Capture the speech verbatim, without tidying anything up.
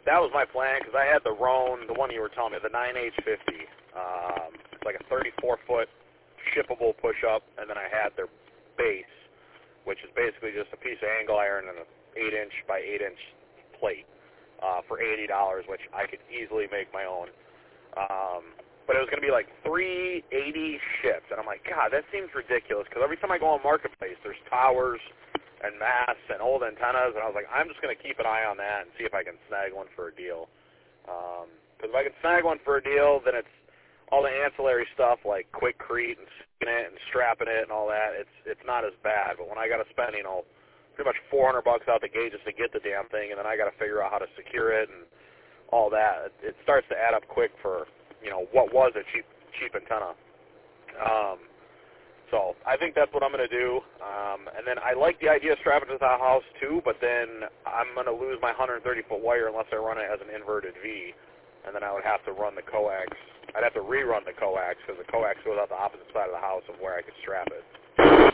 that was my plan because I had the Roan, the one you were telling me, the nine H fifty. Um, it's like a thirty-four foot shippable push-up, and then I had their base, which is basically just a piece of angle iron and an eight inch by eight inch plate uh, for eighty dollars, which I could easily make my own. Um, but it was going to be like three eighty shipped, and I'm like, God, that seems ridiculous because every time I go on Marketplace, there's towers and masts and old antennas, and I was like, I'm just going to keep an eye on that and see if I can snag one for a deal. Because um, if I can snag one for a deal, then it's all the ancillary stuff like Quikrete and sticking it and strapping it and all that. It's it's not as bad. But when I got to spend, you know, pretty much four hundred bucks out the gate just to get the damn thing, and then I got to figure out how to secure it and all that, it, it starts to add up quick for, you know, what was a cheap cheap antenna. Um, so I think that's what I'm going to do. Um, and then I like the idea of strapping it to the house too, but then I'm going to lose my one hundred thirty foot wire unless I run it as an inverted V, and then I would have to run the coax. I'd have to rerun the coax because the coax goes out the opposite side of the house of where I could strap it.